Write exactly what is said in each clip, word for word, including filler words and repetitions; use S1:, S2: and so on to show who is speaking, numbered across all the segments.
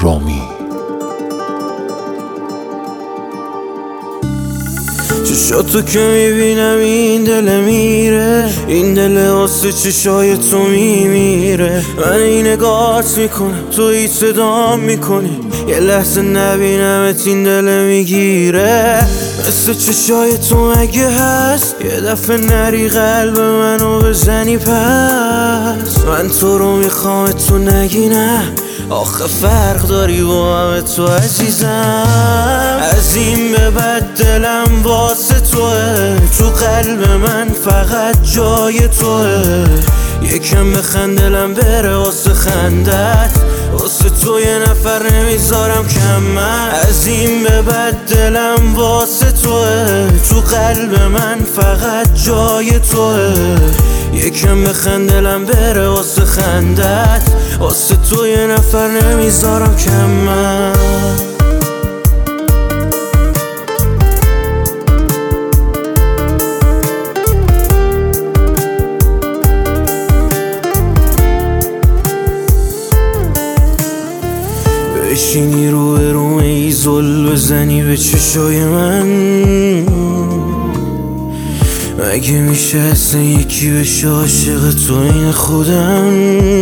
S1: رامی.
S2: چشاتو که میبینم این دل میره، این دل واسه چشای تو میمیره. من این نگاهت میکنم تو هیچ صدا میکنی، یه لحظه نبینمت این دل میگیره. مثل چشای تو مگه هست یه دفعه نری قلب منو بزنی پس؟ من تو رو میخوام تو نگی نه، آخه فرق داری با همه تو عزیزم. از این به بعد دلم واسه توه، تو قلب من فقط جای توه. یکم بخند دلم بره واسه خندت، واسه تو یه نفر نمیذارم کم من. از این به بعد دلم واسه توه، تو قلب من فقط جای توه. یکم بخند دلم بره واسه خندت، واسه تو یه نفر نمیذارم کم من. بشینی رو به رو ایزول بزنی به چشای من، مگه میشه اصلا یکی بشه عاشق تو این خودم؟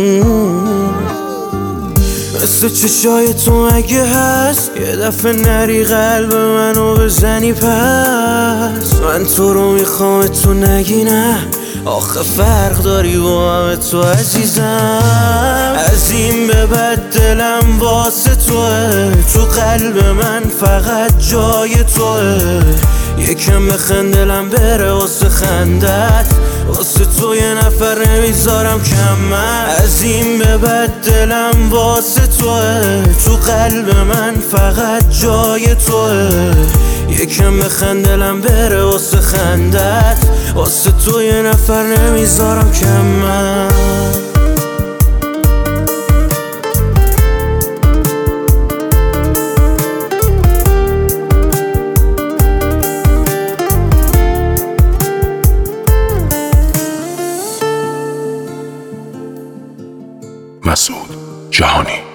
S2: مثل چشای تو مگه هست یه دفعه نری قلب منو بزنی پس؟ من تو رو میخوام تو نگی نه، آخه فرق داری با همه تو عزیزم. از این به بعد دلم واسه توه، تو قلب من فقط جای توه. یکم بخند دلم بره واسه خندت، واسه تو یه نفر نمیذارم کم من. از این به بعد دلم واسه توه، تو قلب من فقط جای توه. یکم بخند دلم بره واسه خندت، واسه تو یه نفر نمیذارم کم من.
S1: مسعود جهانی.